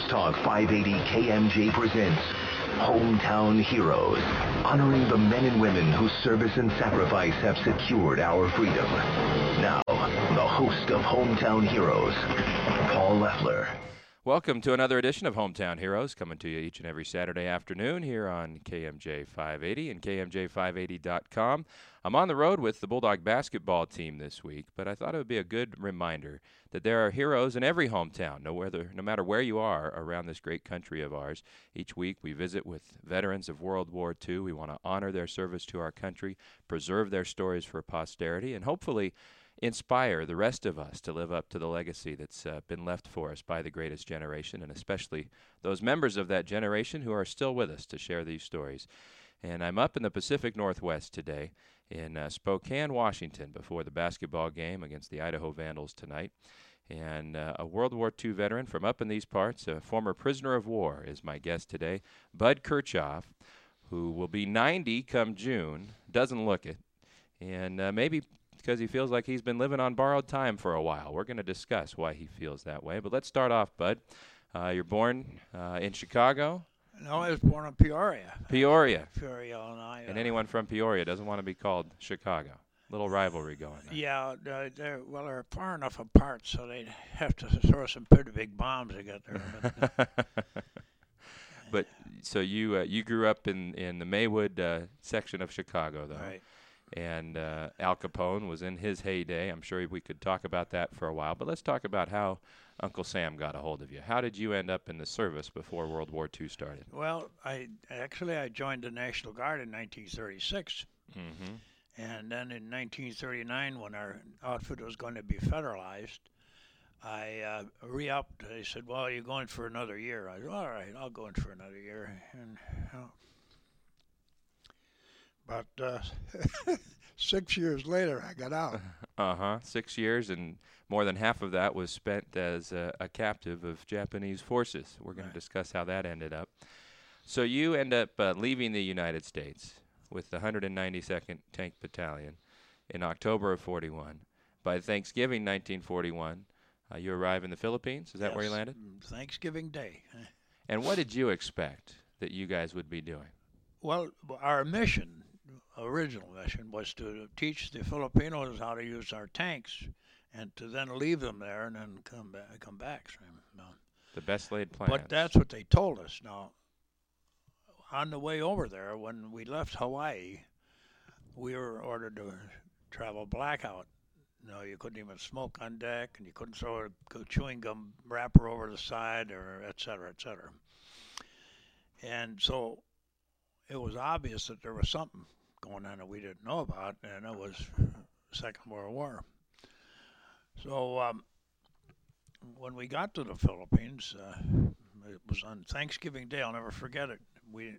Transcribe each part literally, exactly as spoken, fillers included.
Talk five eighty K M J presents Hometown Heroes, honoring the men and women whose service and sacrifice have secured our freedom. Now, the host of Hometown Heroes, Paul Leffler. Welcome to another edition of Hometown Heroes, coming to you each and every Saturday afternoon here on K M J five eighty and K M J five eighty dot com. I'm on the road with the Bulldog basketball team this week, but I thought it would be a good reminder that there are heroes in every hometown, no, whether, no matter where you are around this great country of ours. Each week we visit with veterans of World War Two. We want to honor their service to our country, preserve their stories for posterity, and hopefully inspire the rest of us to live up to the legacy that's uh, been left for us by the greatest generation, and especially those members of that generation who are still with us to share these stories. And I'm up in the Pacific Northwest today in uh, Spokane, Washington, before the basketball game against the Idaho Vandals tonight. And uh, a World War Two veteran from up in these parts, a former prisoner of war, is my guest today, Bud Kirchhoff, who will be ninety come June, doesn't look it, and uh, maybe because he feels like he's been living on borrowed time for a while. We're going to discuss why he feels that way. But let's start off, Bud. Uh, you're born uh, in Chicago? No, I was born in Peoria. Peoria. Peoria, Illinois. And anyone from Peoria doesn't want to be called Chicago. Little rivalry going on. Yeah, uh, they're, well, they're far enough apart, so they'd have to throw some pretty big bombs to get there. But, but so you uh, you grew up in, in the Maywood uh, section of Chicago, though. Right. And uh, Al Capone was in his heyday. I'm sure we could talk about that for a while. But let's talk about how Uncle Sam got a hold of you. How did you end up in the service before World War Two started? Well, I actually I joined the National Guard in nineteen thirty-six. Mm-hmm. And then in nineteen thirty-nine, when our outfit was going to be federalized, I uh, re-upped. They said, well, you're going for another year. I said, all right, I'll go in for another year. And you know, But uh, six years later, I got out. Uh-huh. Six years, and more than half of that was spent as a, a captive of Japanese forces. We're going Right. to discuss how that ended up. So you end up uh, leaving the United States with the one hundred ninety-second Tank Battalion in October of forty-one. By Thanksgiving nineteen forty-one, uh, you arrive in the Philippines. Is that Yes, where you landed? Thanksgiving Day. And what did you expect that you guys would be doing? Well, our mission, original mission, was to teach the Filipinos how to use our tanks, and to then leave them there and then come back. Come back. So, no. The best laid plans. But that's what they told us. Now, on the way over there, when we left Hawaii, we were ordered to travel blackout. You know, you couldn't even smoke on deck, and you couldn't throw a chewing gum wrapper over the side, or et cetera, et cetera. And so it was obvious that there was something going on that we didn't know about, and it was the Second World War. So um, when we got to the Philippines, uh, it was on Thanksgiving Day. I'll never forget it. We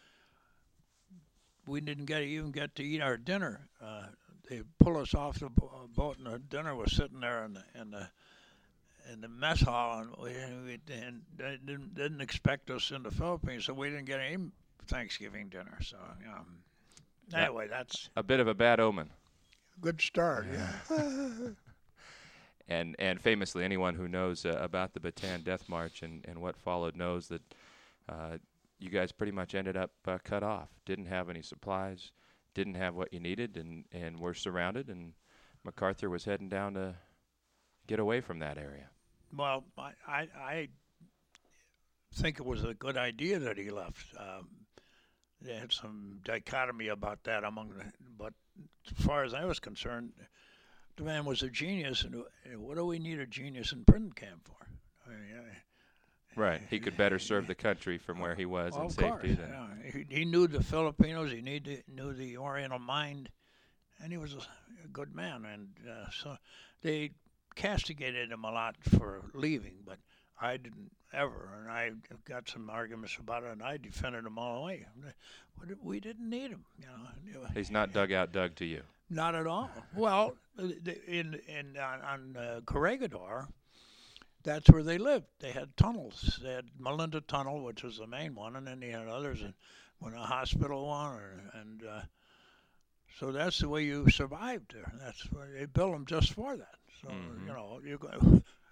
we didn't get even get to eat our dinner. Uh, they pulled us off the bo- boat, and the dinner was sitting there in the in the in the mess hall, and we, we and they didn't didn't expect us in the Philippines, so we didn't get any Thanksgiving dinner. So you know, anyway, that's a bit of a bad omen. good start. Yeah. And and famously, anyone who knows uh, about the Bataan Death March and, and what followed knows that uh, you guys pretty much ended up uh, cut off. Didn't have any supplies, didn't have what you needed, and, and were surrounded, and MacArthur was heading down to get away from that area. Well, I, I, I think it was a good idea that he left. Um, they had some dichotomy about that among the, but as far as I was concerned, the man was a genius, and what do we need a genius in prison camp for? I mean, I, Right. He could better serve the country from where he was well, in of safety. course, Than yeah. he, he knew the Filipinos, he knew the, knew the Oriental mind, and he was a, a good man. And uh, so they castigated him a lot for leaving, but I didn't ever, and I got some arguments about it, and I defended him all the way. We didn't need him, you know. he's not dugout Doug to you. Not at all. Well, in in on, on uh, Corregidor, that's where they lived. They had tunnels. They had Melinda Tunnel, which was the main one, and then they had others, and when a hospital one, or, and uh, so that's the way you survived there. That's why they built them just for that. So mm-hmm. you know, you go,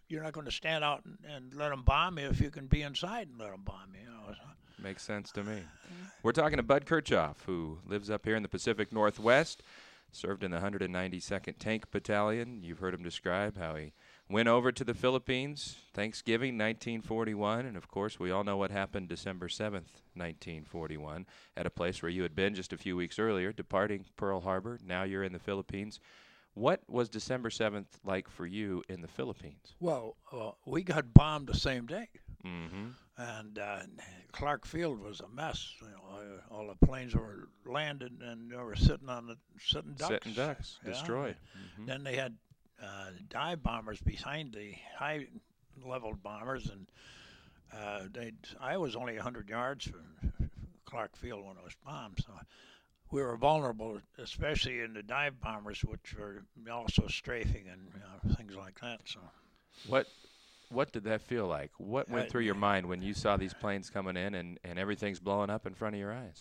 you're not going to stand out and, and let them bomb you if you can be inside and let them bomb you. You know. So. Makes sense to me. We're talking to Bud Kirchhoff, who lives up here in the Pacific Northwest, served in the one hundred ninety-second Tank Battalion. You've heard him describe how he went over to the Philippines Thanksgiving nineteen forty-one, and of course we all know what happened December seventh, nineteen forty-one, at a place where you had been just a few weeks earlier, departing Pearl Harbor. Now you're in the Philippines. What was December seventh like for you in the Philippines? Well, uh, we got bombed the same day. Mm-hmm. And uh, Clark Field was a mess. You know, all the planes were landed, and they were sitting on the sitting ducks. Sitting ducks, yeah. destroyed. Mm-hmm. Then they had uh, dive bombers behind the high-leveled bombers, and uh, they. I was only one hundred yards from Clark Field when it was bombed, so we were vulnerable, especially in the dive bombers, which were also strafing and you know, things like that. So, what? What did that feel like? What went through your mind when you saw these planes coming in and, and everything's blowing up in front of your eyes?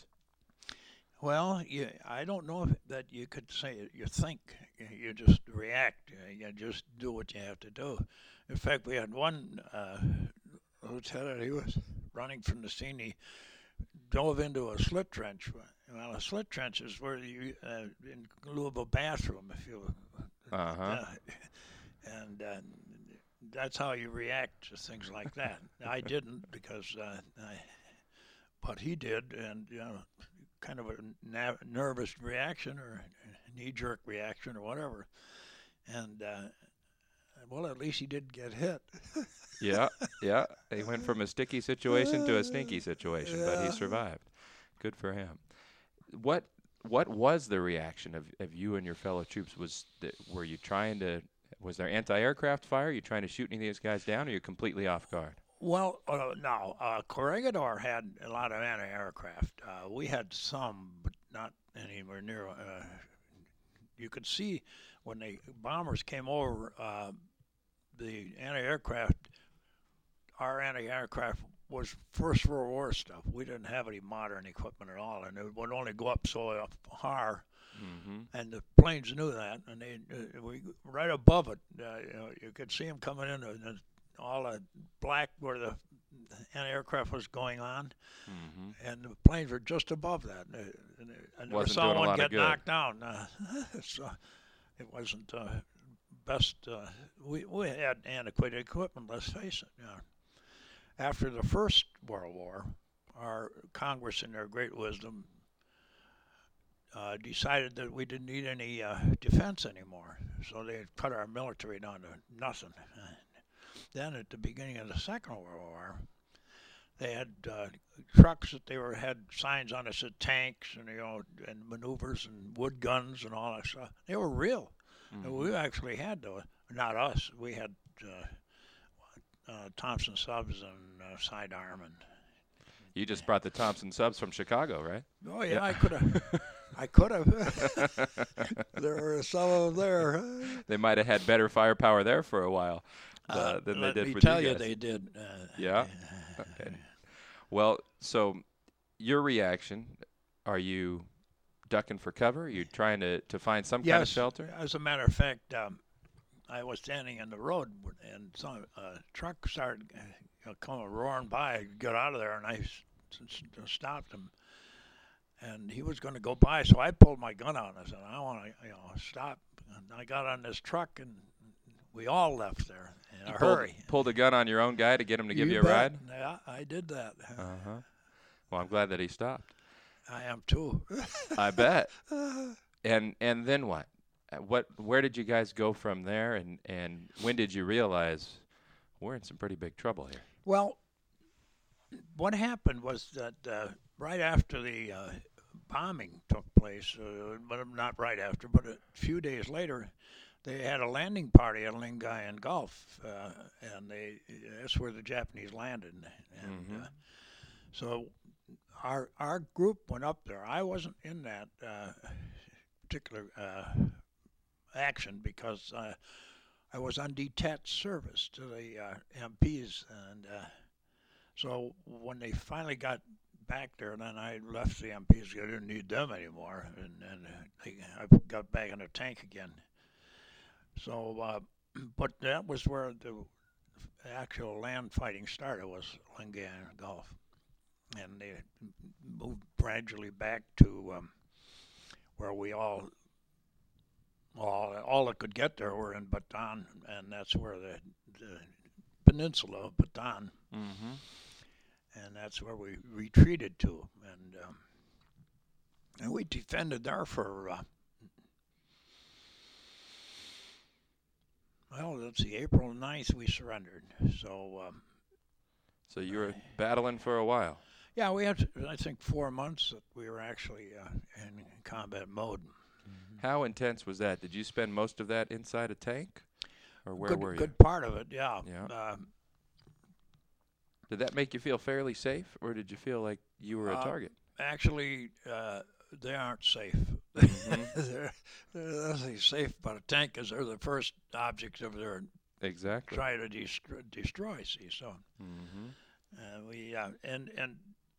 Well, you, I don't know if that you could say it. You think. You just react. You just do what you have to do. In fact, we had one uh, lieutenant, he was running from the scene. He dove into a slit trench. Well, a slit trench is where you, uh, in lieu of a bathroom, if you... Uh-huh. Uh, and... Uh, That's how you react to things like that. I didn't because, uh, I, but he did, and you know, kind of a na- nervous reaction or a knee-jerk reaction or whatever. And uh, well, at least he didn't get hit. yeah, yeah. He went from a sticky situation to a stinky situation, yeah. but he survived. Good for him. What What was the reaction of, of you and your fellow troops? Was the, were you trying to? Was there anti-aircraft fire? Are you trying to shoot any of these guys down, or are you completely off guard? Well, uh, no. Uh, Corregidor had a lot of anti-aircraft. Uh, we had some, but not anywhere near. Uh, you could see when the bombers came over, uh, the anti-aircraft, our anti-aircraft was First World War stuff. We didn't have any modern equipment at all, and it would only go up so far. Mm-hmm. And the planes knew that, and they uh, we right above it, uh, you know, you could see them coming in, and all the black where the anti-aircraft was going on, mm-hmm. and the planes were just above that. And, and, and never saw one get knocked down, uh, so it wasn't uh, best. Uh, we we had antiquated equipment. Let's face it. You know. After the First World War, our Congress, in their great wisdom, Uh, decided that we didn't need any uh, defense anymore, so they cut our military down to nothing. And then at the beginning of the Second World War, they had uh, trucks that they were had signs on us that tanks and you know and maneuvers and wood guns and all that stuff. They were real. Mm-hmm. And we actually had those. Not us. We had uh, uh, Thompson subs and uh, sidearm and. You just brought the Thompson subs from Chicago, right? Oh yeah, yeah. I could have. I could have. There were some of them there. They might have had better firepower there for a while uh, uh, than they did with you guys. Let me tell you, they did. Uh, yeah. Okay. Well, so your reaction? Are you ducking for cover? Are you trying to, to find some yes, kind of shelter? As a matter of fact, um, I was standing in the road, and some uh, truck started uh, you know, coming roaring by. I got out of there, and I s- s- stopped him. And he was going to go by, so I pulled my gun out. And I said, I want to, you know, stop. And I got on this truck, and we all left there in you a pulled, hurry. Pulled a gun on your own guy to get him to give you, you a bet. ride? Yeah, I did that. Uh-huh. Well, I'm glad that he stopped. I am too. I bet. And and then what? What? Where did you guys go from there? And, and when did you realize we're in some pretty big trouble here? Well, what happened was that uh, right after the uh, bombing took place, uh, but not right after, but a few days later, they had a landing party at Lingayen Gulf, uh, and they that's where the Japanese landed. And mm-hmm. uh, so our our group went up there. I wasn't in that uh, particular uh, action because uh, I was on detached service to the uh, M Ps, and uh, so when they finally got back there, then I left the M Ps. I didn't need them anymore, and, and they, I got back in the tank again. So, uh, but that was where the the actual land fighting started was Lingayen Gulf, and they moved gradually back to um, where we all, all, all that could get there were in Bataan, and that's where the, the peninsula of Bataan, Mm-hmm. and that's where we retreated to, and um, and we defended there for. Uh, Well, let's see, April ninth we surrendered. So, um, So you were battling for a while. yeah, we had, I think, four months that we were actually uh, in combat mode. How intense was that? Did you spend most of that inside a tank? Or where good, were you? Good part of it, yeah. Yeah. Um, Did that make you feel fairly safe, or did you feel like you were a Uh, target? actually, uh, they aren't safe. Mhm. they're, they're nothing safe about a tank because they're the first object of their Exactly. try to destroy, destroy see, so. Mm-hmm. Uh, we uh, and and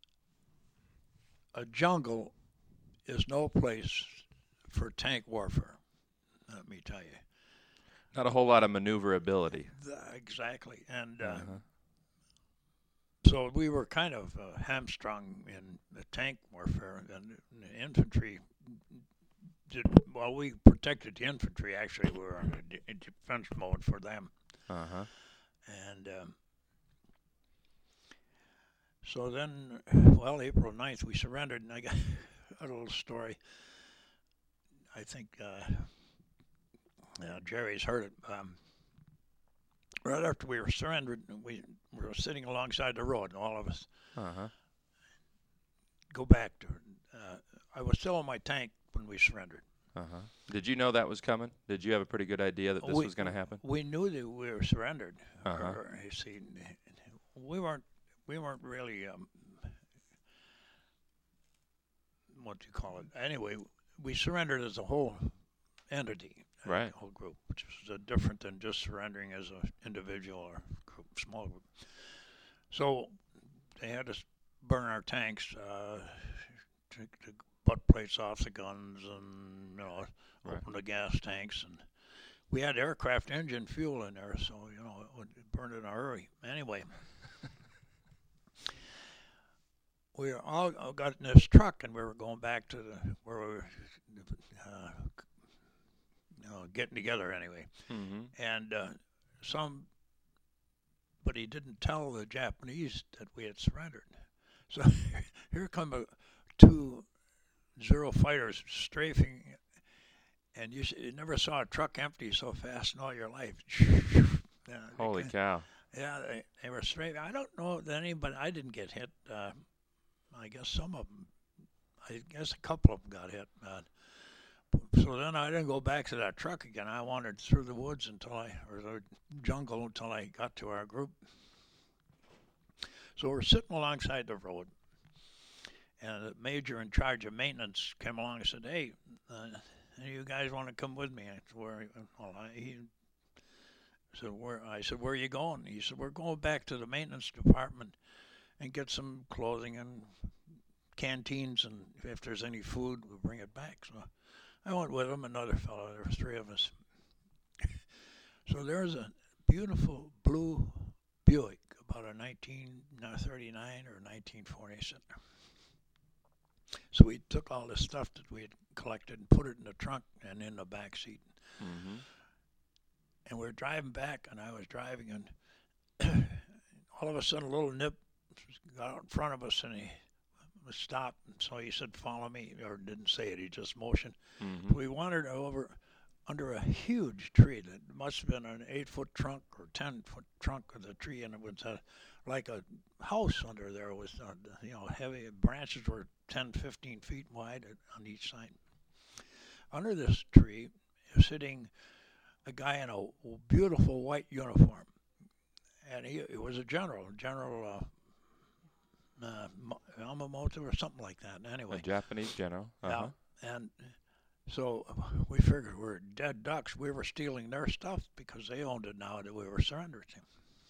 a jungle is no place for tank warfare. Let me tell you. Not a whole lot of maneuverability. Th- exactly, and uh, Uh-huh. so we were kind of uh, hamstrung in the tank warfare, and the infantry did well. We protected the infantry. Actually, we were in a de- in defense mode for them, Uh-huh. and. Um, So then, well, April ninth, we surrendered, and I got a little story. I think uh, uh, Jerry's heard it. Um, right after we were surrendered, we, we were sitting alongside the road, and all of us Uh-huh. go back to uh, I was still in my tank when we surrendered. Uh-huh. Did you know that was coming? Did you have a pretty good idea that this we, was going to happen? We knew that we were surrendered. Uh-huh. Or, you see, we weren't we weren't really um, what do you call it? Anyway, we surrendered as a whole entity, a Right. whole group, which is uh, different than just surrendering as an individual or group, small group. So they had us burn our tanks, uh, take the butt plates off the guns, and you know, Right. open the gas tanks, and we had aircraft engine fuel in there, so you know it would burn in a hurry. Anyway. We were all got in this truck, and we were going back to the where we were, uh, you know, getting together anyway. Mm-hmm. And uh, some, but he didn't tell the Japanese that we had surrendered. So here come a, two Zero fighters strafing, and you, you never saw a truck empty so fast in all your life. Yeah, Holy they, cow. Yeah, they, they were strafing. I don't know that anybody. I didn't get hit. Uh, I guess some of them, I guess a couple of them got hit. Uh, so then I didn't go back to that truck again. I wandered through the woods until I, or the jungle until I got to our group. So we're sitting alongside the road, and the major in charge of maintenance came along and said, "Hey, uh, any of you guys want to come with me?" I said, "Where?" Well, I, he said, "Where?" I said, "Where are you going?" He said, "We're going back to the maintenance department and get some clothing and canteens, and if there's any food, we'll bring it back." So I went with him, another fellow. There were three of us. So there's a beautiful blue Buick, about a nineteen thirty-nine or nineteen forty sitting there. So we took all this stuff that we had collected and put it in the trunk and in the back seat. Mm-hmm. And we were driving back, and I was driving, and all of a sudden a little nip got out in front of us, and he stopped. And so he said, "Follow me," or didn't say it. He just motioned. Mm-hmm. We wandered over under a huge tree that must have been an eight-foot trunk or ten-foot trunk of the tree, and it was uh, like a house under there. It was, uh, you know, heavy branches were ten, fifteen feet wide on each side. Under this tree is sitting a guy in a beautiful white uniform, and he, he was a general, General uh, uh, Yamamoto or something like that. Anyway, A Japanese general. Uh-huh. yeah, and so we figured we were dead ducks. We were stealing their stuff because they owned it now that we were surrendered to.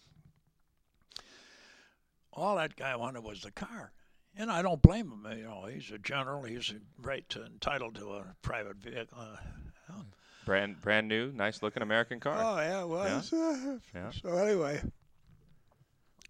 All that guy wanted was the car. And I don't blame him. You know, he's a general. He's right to, entitled to a private vehicle. Uh, you know. Brand brand new, nice looking American car. Oh, yeah, it was. Yeah. Yeah. So anyway,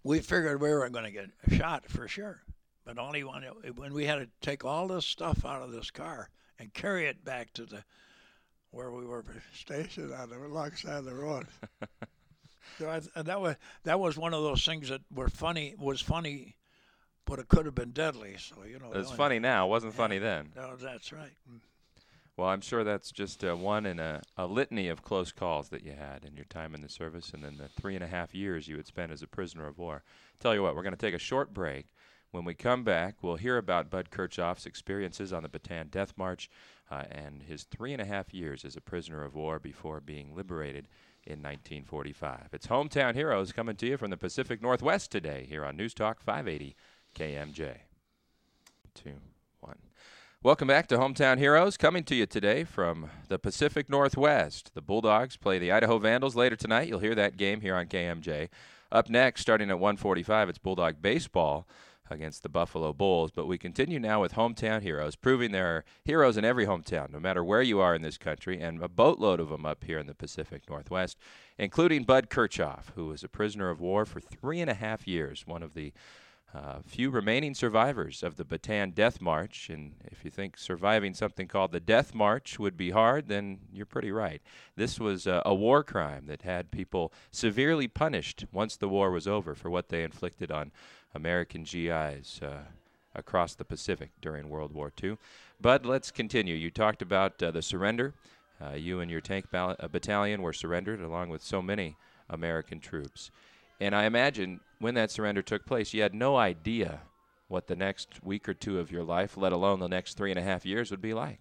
we figured we were going to get shot for sure. But only when, it, when we had to take all this stuff out of this car and carry it back to the where we were stationed on the wrong side of the road. So I, and that was that was one of those things that were funny. Was funny, but it could have been deadly. So you know, It's funny now. It wasn't yeah, funny then. No, that's right. Well, I'm sure that's just uh, one in a, a litany of close calls that you had in your time in the service, and then the three and a half years you had spent as a prisoner of war. Tell you what, we're going to take a short break. When we come back, we'll hear about Bud Kirchhoff's experiences on the Bataan Death March uh, and his three and a half years as a prisoner of war before being liberated in nineteen forty-five. It's Hometown Heroes coming to you from the Pacific Northwest today here on News Talk five eighty K M J. Two, one. Welcome back to Hometown Heroes, coming to you today from the Pacific Northwest. The Bulldogs play the Idaho Vandals later tonight. You'll hear that game here on K M J. Up next, starting at one forty-five, it's Bulldog baseball against the Buffalo Bulls. But we continue now with Hometown Heroes, proving there are heroes in every hometown, no matter where you are in this country, and a boatload of them up here in the Pacific Northwest, including Bud Kirchhoff, who was a prisoner of war for three and a half years, one of the Uh, few remaining survivors of the Bataan Death March. And if you think surviving something called the Death March would be hard, then you're pretty right. This was uh, a war crime that had people severely punished once the war was over for what they inflicted on American G Is uh, across the Pacific during World War Two. Bud, let's continue. You talked about uh, the surrender. Uh, you and your tank bal- uh, battalion were surrendered along with so many American troops. And I imagine when that surrender took place, you had no idea what the next week or two of your life, let alone the next three and a half years, would be like.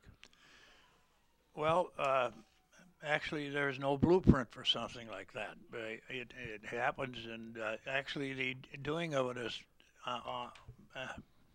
Well, uh, actually, there's no blueprint for something like that. But it, it happens, and uh, actually, the doing of it is uh, uh, uh,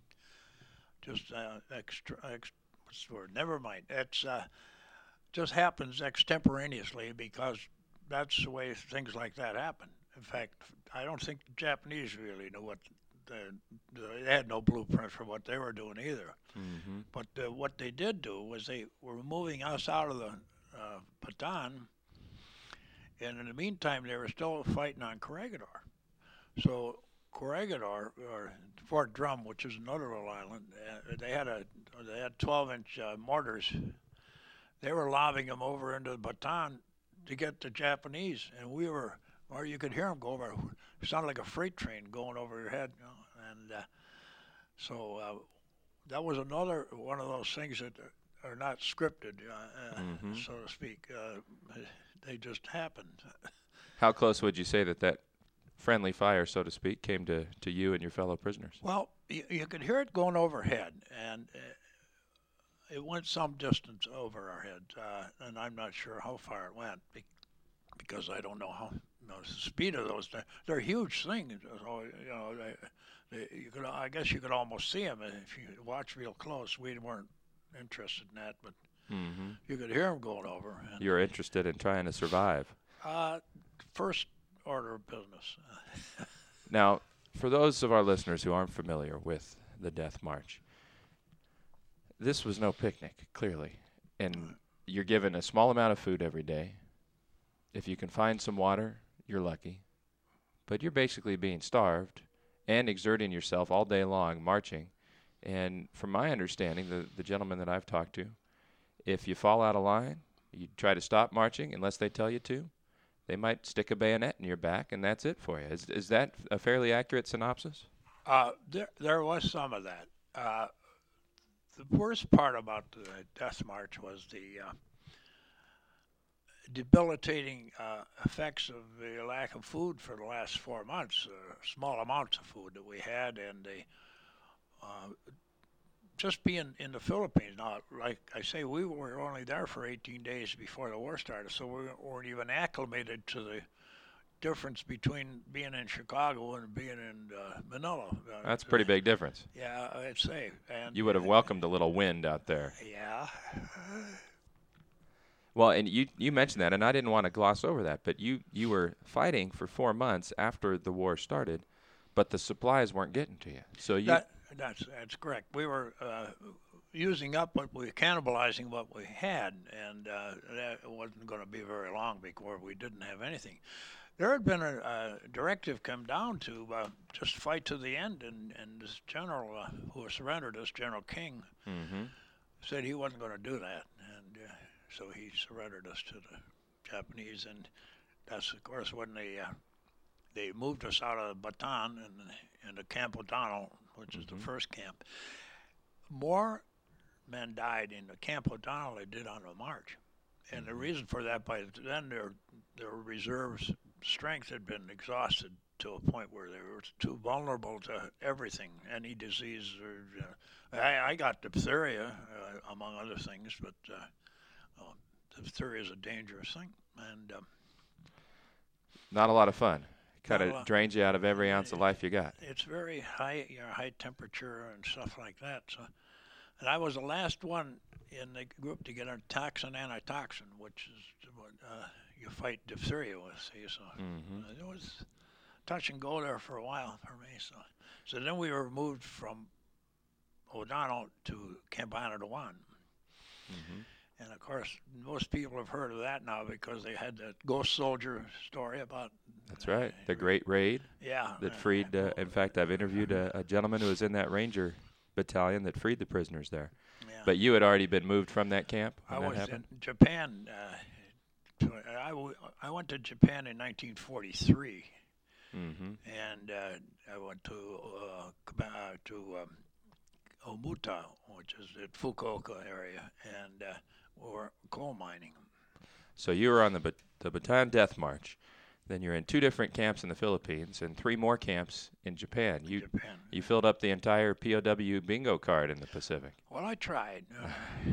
just uh, extra. Ex- what's the word? Never mind. It's uh, just happens extemporaneously because that's the way things like that happen. In fact, I don't think the Japanese really knew what the, the, they had no blueprint for what they were doing either. Mm-hmm. But uh, what they did do was they were moving us out of the uh, Bataan, and in the meantime, they were still fighting on Corregidor. So Corregidor, or Fort Drum, which is another little island, uh, they had a they had twelve-inch uh, mortars. They were lobbing them over into the Bataan to get the Japanese, and we were. Or you could hear them go over. It sounded like a freight train going over your head. You know? And uh, so uh, that was another one of those things that are not scripted, uh, mm-hmm. so to speak. Uh, they just happened. How close would you say that that friendly fire, so to speak, came to, to you and your fellow prisoners? Well, you, you could hear it going overhead, and uh, it went some distance over our heads, uh, and I'm not sure how far it went because I don't know how. You know, the speed of those, they're, they're huge things. So, you know, they, they, you could, I guess you could almost see them if you watch real close. We weren't interested in that, but mm-hmm. you could hear them going over. And, you were interested in trying to survive. Uh, first order of business. Now, for those of our listeners who aren't familiar with the Death March, this was no picnic, clearly. And you're given a small amount of food every day. If you can find some water, you're lucky. But you're basically being starved and exerting yourself all day long, marching. And from my understanding, the, the gentlemen that I've talked to, if you fall out of line, you try to stop marching unless they tell you to, they might stick a bayonet in your back, and that's it for you. Is, is that a fairly accurate synopsis? Uh, there, there was some of that. Uh, the worst part about the Death March was the uh, debilitating uh, effects of the lack of food for the last four months, uh, small amounts of food that we had, and the uh, just being in the Philippines. Now, like I say, we were only there for eighteen days before the war started, so we weren't even acclimated to the difference between being in Chicago and being in uh, Manila. Uh, That's a pretty big difference. Yeah, I'd say. And you would have welcomed a little wind out there. Yeah. Well, and you you mentioned that, and I didn't want to gloss over that, but you, you were fighting for four months after the war started, but the supplies weren't getting to you. So you that, that's that's correct. We were uh, using up what we cannibalizing what we had, and uh, that wasn't going to be very long before we didn't have anything. There had been a, a directive come down to uh, just fight to the end, and, and this general uh, who surrendered us, General King, Mm-hmm. said he wasn't going to do that, and uh, so he surrendered us to the Japanese, and that's of course when they uh, they moved us out of Bataan and into Camp O'Donnell, which is Mhm. the first camp. More men died in the Camp O'Donnell than did on the march, and the Mhm. reason for that, by then their their reserves strength had been exhausted to a point where they were too vulnerable to everything, any disease. Or uh, I, I got diphtheria, uh, among other things, but uh, uh, diphtheria is a dangerous thing, and um, Not a lot of fun. Kind Not a of lot. drains you out of every Yeah, ounce of it- life you got. it's very high, you know, high temperature and stuff like that. So, and I was the last one in the group to get a toxin antitoxin, which is what uh, you fight diphtheria with. See, so Mm-hmm. uh, it was touch and go there for a while for me. So, so then we were moved from O'Donnell to Camp Anatawan. Mm-hmm. And of course, most people have heard of that now because they had that ghost soldier story about. That's right. The Great Raid Yeah. that uh, freed. Uh, in fact, I've interviewed a, a gentleman who was in that Ranger battalion that freed the prisoners there. yeah. But you had already been moved from that camp when I that was happened? in Japan. Uh, to, I, w- I went to Japan in nineteen forty-three, Mm-hmm. and uh, I went to uh, Kaba- uh, to um, Omuta, which is at Fukuoka area, and uh, we were coal mining. So you were on the bat- the Bataan Death March. Then you're in two different camps in the Philippines and three more camps in Japan. You Japan. you filled up the entire P O W bingo card in the Pacific. Well, I tried. Uh,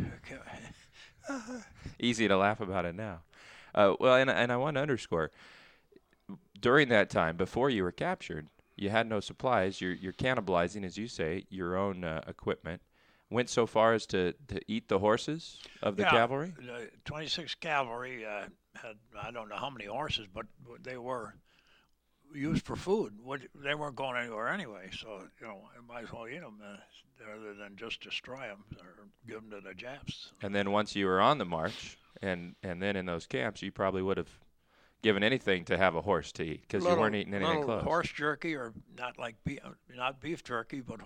okay. Easy to laugh about it now. Uh, well, and and I want to underscore, during that time, before you were captured, you had no supplies. You're you're cannibalizing, as you say, your own uh, equipment. Went so far as to, to eat the horses of the Yeah, cavalry? The twenty-sixth Cavalry uh, had, I don't know how many horses, but they were used for food. What- They weren't going anywhere anyway, so, you know, I might as well eat them uh, rather than just destroy them or give them to the Japs. And then once you were on the march, and, and then in those camps, you probably would have given anything to have a horse to eat because you Little- weren't eating anything little close. horse jerky, or not like beef, not beef jerky, but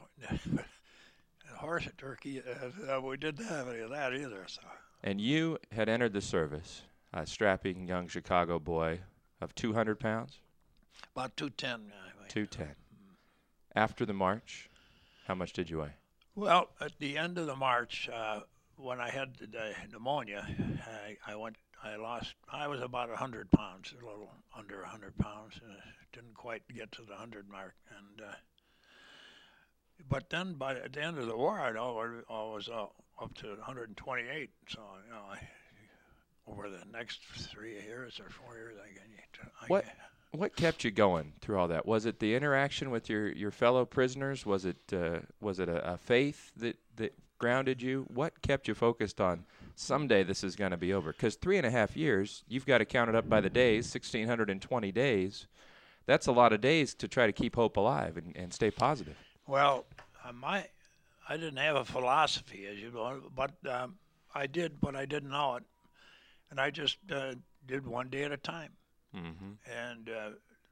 horse jerky. Uh, uh, we didn't have any of that either. So And you had entered the service, a strapping young Chicago boy of two hundred pounds, about two ten. Uh, two ten. After the march, how much did you weigh? Well, at the end of the march, uh, when I had the, the pneumonia, I, I went. I lost. I was about a hundred pounds, a little under a hundred pounds. Uh, didn't quite get to the hundred mark, and uh, but then by at the end of the war, I'd always, always uh, up to one hundred twenty-eight. So you know, I, over the next three years or four years, I, I What what kept you going through all that? Was it the interaction with your, your fellow prisoners? Was it uh, was it a, a faith that, that grounded you? What kept you focused on someday this is going to be over? Because three and a half years, you've got to count it up by the days, one thousand six hundred twenty days. That's a lot of days to try to keep hope alive and, and stay positive. Well, uh, my I didn't have a philosophy, as you know, but um, I did, but I didn't know it, and I just uh, did one day at a time, Mm-hmm. and uh,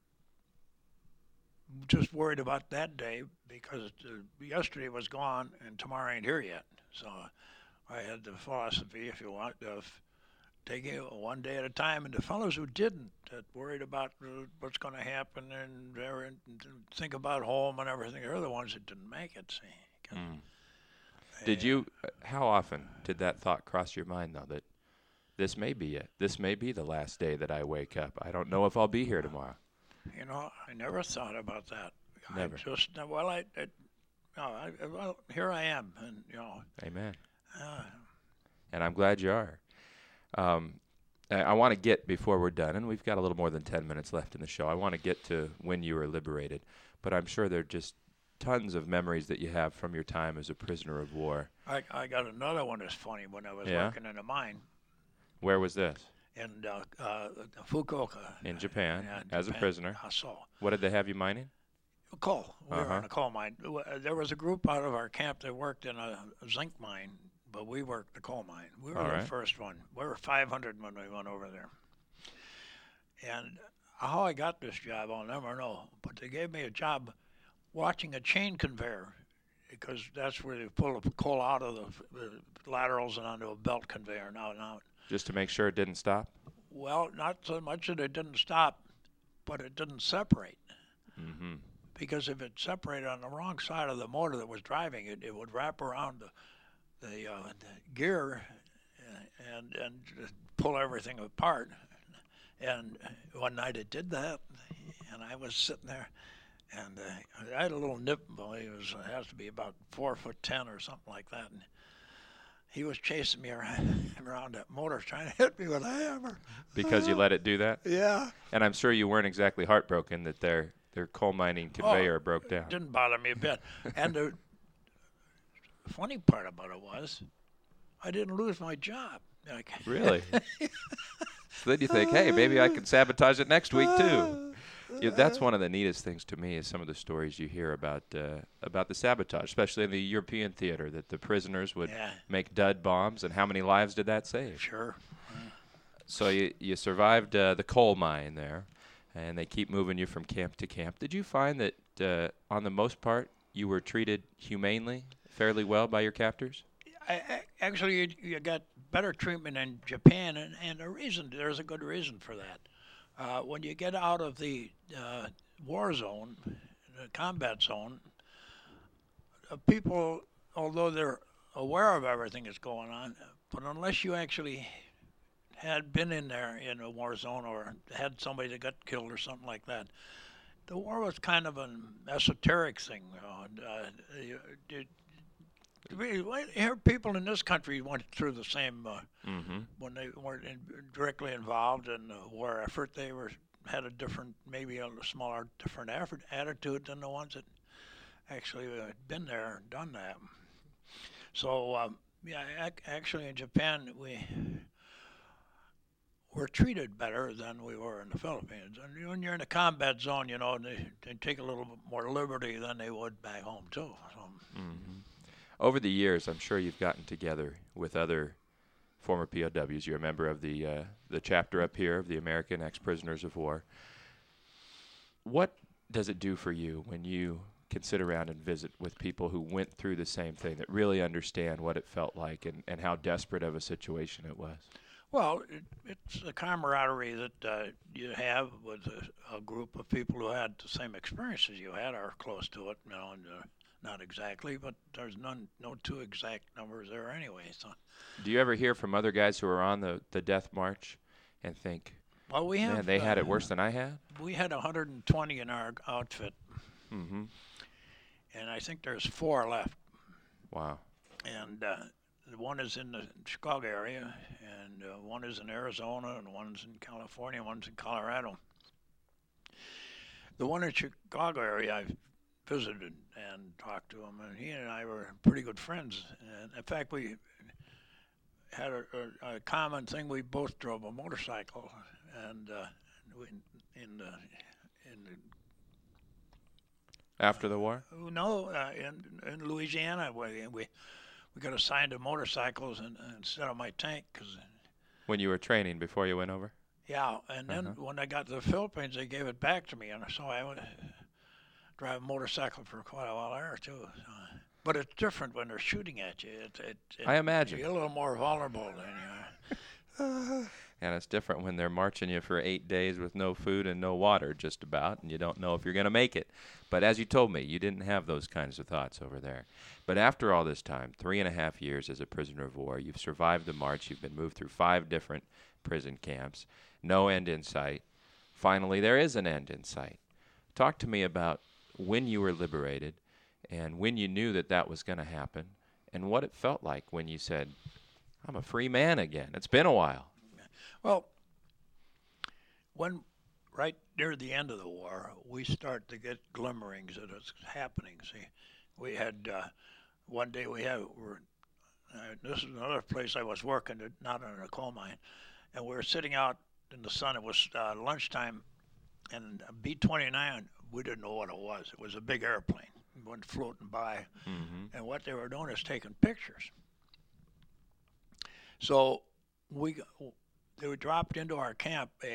just worried about that day because uh, yesterday was gone and tomorrow ain't here yet. So I had the philosophy, if you want, of taking it one day at a time. And the fellows who didn't, that worried about uh, what's going to happen and, they're in- think about home and everything, they're the ones that didn't make it. See. 'Cause Mm. Did they- you? uh, How often did that thought cross your mind, though, that this may be it? This may be the last day that I wake up. I don't know if I'll be here tomorrow. You know, I never thought about that. Never. I just well, I, I no, I, well, here I am, and you know, Amen. uh, And I'm glad you are. Um, I, I want to get, before we're done, and we've got a little more than ten minutes left in the show, I want to get to when you were liberated. But I'm sure there are just tons of memories that you have from your time as a prisoner of war. I I got another one that's funny when I was Yeah? working in a mine Where was this? in uh, uh, Fukuoka. In Japan, Yeah, as a Japan. prisoner. Uh, so What did they have you mining? coal. We were Uh-huh. in a coal mine. W- uh, There was a group out of our camp that worked in a zinc mine, but we worked the coal mine. We were All the right. first one. We were five hundred when we went over there. And How I got this job, I'll never know. But they gave me a job watching a chain conveyor, because that's where they pull the coal out of the, the laterals and onto a belt conveyor now and out. Just to make sure it didn't stop? Well, not so much that it didn't stop, but it didn't separate. Mm-hmm. Because if it separated on the wrong side of the motor that was driving it, it would wrap around the, the, uh, the gear and, and just pull everything apart. And one night it did that, and I was sitting there, and uh, I had a little nip boy. He was it has to be about four foot ten or something like that. And he was chasing me around, around that motor, trying to hit me with a hammer. Because you let it do that? Yeah. And I'm sure you weren't exactly heartbroken that their their coal mining conveyor oh, broke down. It didn't bother me a bit. And the funny part about it was, I didn't lose my job. Like, really? So then you think, hey, maybe I can sabotage it next week too. Yeah, that's one of the neatest things to me is some of the stories you hear about uh, about the sabotage, especially in the European theater, that the prisoners would yeah. make dud bombs, and how many lives did that save? Sure. So you you survived uh, the coal mine there, and they keep moving you from camp to camp. Did you find that, uh, on the most part, you were treated humanely, fairly well by your captors? I, I, actually, you, you got better treatment in Japan, and, and a reason, there's a good reason for that. Uh, when you get out of the uh, war zone, the combat zone, uh, people, although they're aware of everything that's going on, but unless you actually had been in there in a war zone or had somebody that got killed or something like that, the war was kind of an esoteric thing. You know? uh, you, you, Here, people in this country went through the same uh, mm-hmm. when they weren't in, directly involved in the war effort. They were had a different, maybe a smaller, different effort, attitude than the ones that actually had been there and done that. So, um, yeah, ac- actually in Japan we were treated better than we were in the Philippines. And when you're in a combat zone, you know, they, they take a little bit more liberty than they would back home too. So, mm-hmm. Over the years, I'm sure you've gotten together with other former P O Ws. You're a member of the uh, the chapter up here of the American Ex-Prisoners of War. What does it do for you when you can sit around and visit with people who went through the same thing, that really understand what it felt like and, and how desperate of a situation it was? Well, it, it's the camaraderie that uh, you have with a, a group of people who had the same experiences you had, or close to it, you know, and, uh, not exactly, but there's none, no two exact numbers there anyway. So, do you ever hear from other guys who are on the, the death march and think, well, we have, man, they uh, had it worse than I had? We had one hundred twenty in our outfit, mm-hmm. and I think there's four left. Wow. And uh, one is in the Chicago area, and uh, one is in Arizona, and one's in California, one's in Colorado. The one in Chicago area, I've visited and talked to him, and he and I were pretty good friends. And in fact, we had a, a, a common thing. We both drove a motorcycle, and uh, we, in the in the after the war. Uh, no, uh, in in Louisiana, we we, we got assigned to motorcycles and, and instead of my tank, because when you were training before you went over. Yeah, and then uh-huh. when I got to the Philippines, they gave it back to me, and so I went. Drive a motorcycle for quite a while there too, so. But it's different when they're shooting at you. It, it, it, I imagine you're a little more vulnerable than you are. And it's different when they're marching you for eight days with no food and no water, just about, and you don't know if you're going to make it. But as you told me, you didn't have those kinds of thoughts over there. But after all this time, three and a half years as a prisoner of war, you've survived the march. You've been moved through five different prison camps. No end in sight. Finally, there is an end in sight. Talk to me about when you were liberated and when you knew that that was going to happen and what it felt like when you said, I'm a free man again. It's been a while. Well, when right near the end of the war, we start to get glimmerings that it's happening. See, we had uh, one day we had, we're, uh, this is another place I was working, not in a coal mine, and we were sitting out in the sun. It was uh, lunchtime, and B twenty-nine, we didn't know what it was. It was a big airplane. It went floating by. Mm-hmm. And what they were doing is taking pictures. So we they dropped into our camp a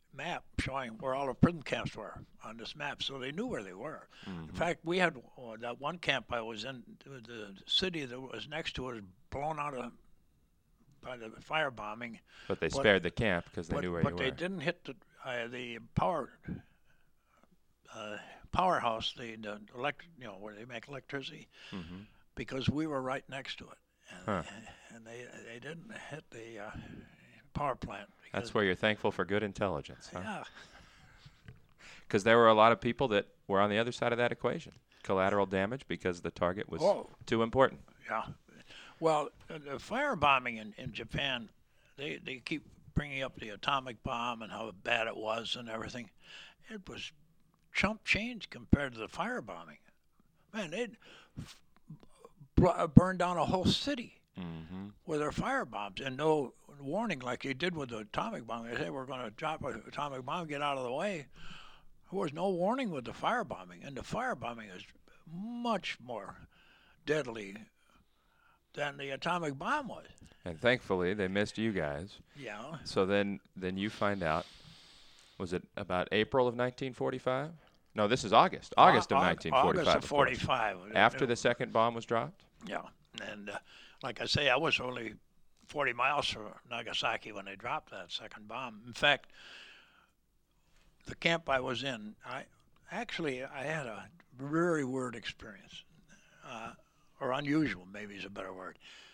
map showing where all the prison camps were on this map, so they knew where they were. Mhm. In fact, we had uh, that one camp I was in. The city that was next to it was blown out of by the fire bombing. But they But- spared the camp because they but knew where but you they were. didn't hit the uh, the power uh, powerhouse, the, the elect, you know, where they make electricity, Mhm. because we were right next to it, and, Huh. and they they didn't hit the uh, power plant. That's because- where you're thankful for good intelligence, huh? Yeah. Because there were a lot of people that were on the other side of that equation. Collateral damage because the target was Oh, too important. yeah. Well, uh, the firebombing in, in Japan, they, they keep bringing up the atomic bomb and how bad it was and everything. It was chump change compared to the firebombing. Man, they'd f- br- burned down a whole city Mm-hmm. with their fire bombs and no warning like they did with the atomic bomb. They said, we're going to drop an atomic bomb, get out of the way. There was no warning with the firebombing, and the firebombing is much more deadly than the atomic bomb was. And thankfully, they missed you guys. Yeah. So then, then you find out. Was it about April of nineteen forty-five? No, this is August. August of Au- au- nineteen forty-five. August of of course. forty-five. After the second bomb was dropped. Yeah, and uh, like I say, I was only forty miles from Nagasaki when they dropped that second bomb. In fact, the camp I was in, I actually I had a very weird experience, uh, or unusual, maybe is a better word.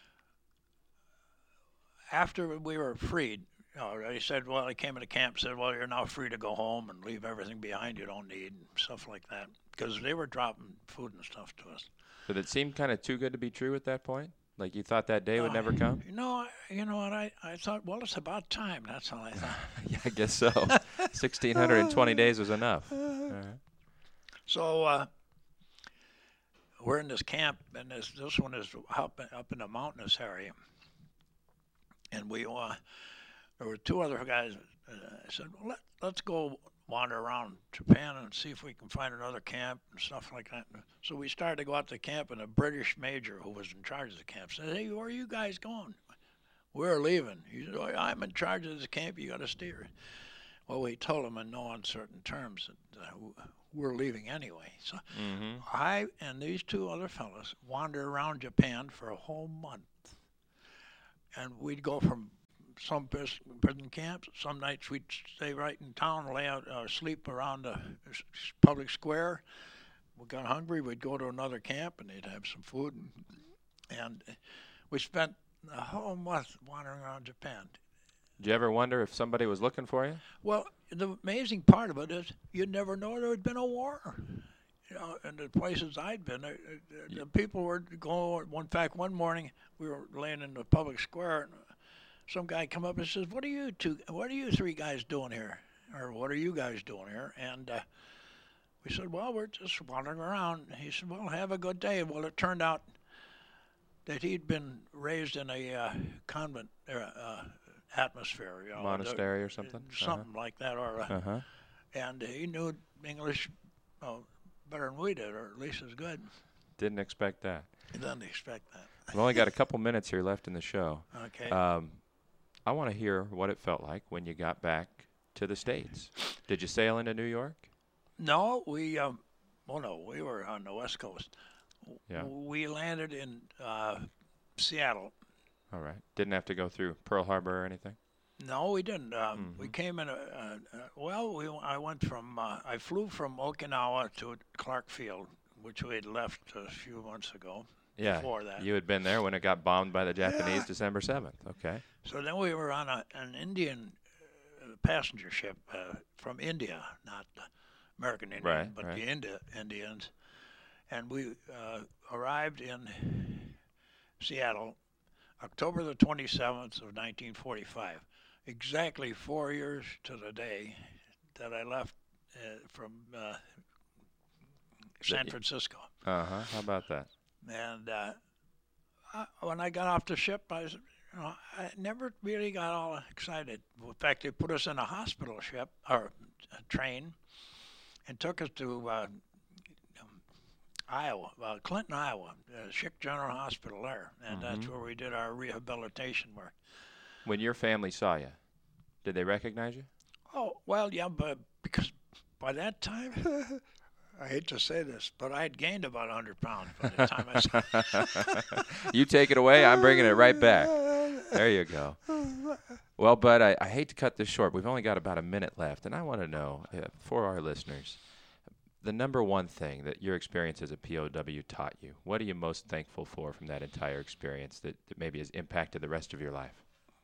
After we were freed, you know, they said, well, they came into camp, said, well, you're now free to go home and leave everything behind you don't need, and stuff like that, because they were dropping food and stuff to us. Did it seem kind of too good to be true at that point? Like you thought that day would Uh, never come? You know, I, you know what? I, I thought, well, it's about time. That's all I thought. Yeah, I guess so. one thousand six hundred twenty days was enough. All right. So uh, we're in this camp, and this this one is up in, up in a mountainous area, and we uh, there were two other guys. Uh, I said, well, let, let's go wander around Japan and see if we can find another camp and stuff like that. So we started to go out to camp, and a British major who was in charge of the camp said, hey, where are you guys going? We're leaving. He said, oh, I'm in charge of this camp. You got to steer. Well, we told him in no uncertain terms that uh, we're leaving anyway. So Mm-hmm. I and these two other fellows wandered around Japan for a whole month. And we'd go from some pris- prison camps. Some nights we'd stay right in town, lay out, uh, sleep around the s- public square. We got hungry, we'd go to another camp, and they'd have some food. And, and we spent a whole month wandering around Japan. Did you ever wonder if somebody was looking for you? Well, the amazing part of it is you'd never know there had been a war. You know, and the places I'd been, uh, uh, the people were going. In fact, one morning we were laying in the public square, and some guy come up and says, "What are you two? What are you three guys doing here? Or what are you guys doing here?" And uh, we said, "Well, we're just wandering around." He said, "Well, have a good day." Well, it turned out that he'd been raised in a uh, convent uh, uh, atmosphere, you know, Monastery or the- something? something like that, or uh, Uh huh. and he knew English uh, better than we did, or at least as good. Didn't expect that. You didn't expect that. We've only got a couple minutes here left in the show. Okay. Um, I want to hear what it felt like when you got back to the States. Did you sail into New York? no, we. Um, well, no, we were on the West Coast. W- Yeah. We landed in uh, Seattle. All right. Didn't have to go through Pearl Harbor or anything? No, we didn't. Um, We Mhm. came in. A, uh, uh, well, we. I went from. Uh, I flew from Okinawa to Clark Field, which we had left a few months ago. Yeah. Before that. You had been there when it got bombed by the Japanese Yeah. December seventh. Okay. So then we were on a, an Indian uh, passenger ship uh, from India, not the American Indian, Right, but right. the India Indians. And we uh, arrived in Seattle October the twenty-seventh of nineteen forty-five, exactly four years to the day that I left uh, from uh, San The- Francisco. Uh huh. How about that? And uh, I, when I got off the ship, I was, you know, I never really got all excited. In fact, they put us in a hospital ship or a train, and took us to uh, Iowa, uh, Clinton, Iowa, uh, Schick General Hospital there, and that's Mhm. where we did our rehabilitation work. When your family saw you, did they recognize you? Oh, well, yeah, but because by that time, I hate to say this, but I had gained about one hundred pounds by the time I You take it away, I'm bringing it right back. There you go. Well, Bud, I, I hate to cut this short. We've only got about a minute left, and I want to know, uh, for our listeners, the number one thing that your experience as a P O W taught you. What are you most thankful for from that entire experience that, that maybe has impacted the rest of your life?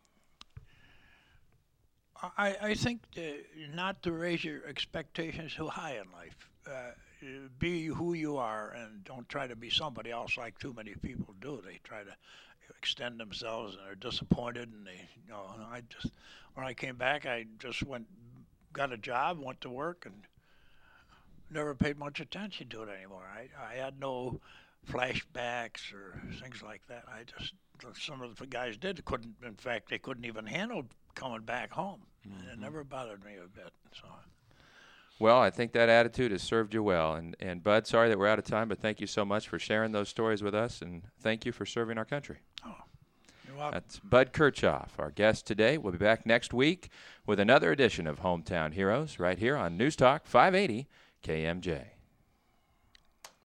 I, I think uh, not to raise your expectations too high in life. Uh, be who you are and don't try to be somebody else like too many people do. They try to extend themselves and are disappointed. And they, you know, I just when I came back, I just went, got a job, went to work, and never paid much attention to it anymore. I, I had no flashbacks or things like that. I just some of the guys did couldn't. In fact, they couldn't even handle coming back home. Mm-hmm. It never bothered me a bit. So. Well, I think that attitude has served you well. And, and Bud, sorry that we're out of time, but thank you so much for sharing those stories with us, and thank you for serving our country. Oh, you're welcome. That's Bud Kirchhoff, our guest today. We'll be back next week with another edition of Hometown Heroes right here on News Talk five eighty K M J.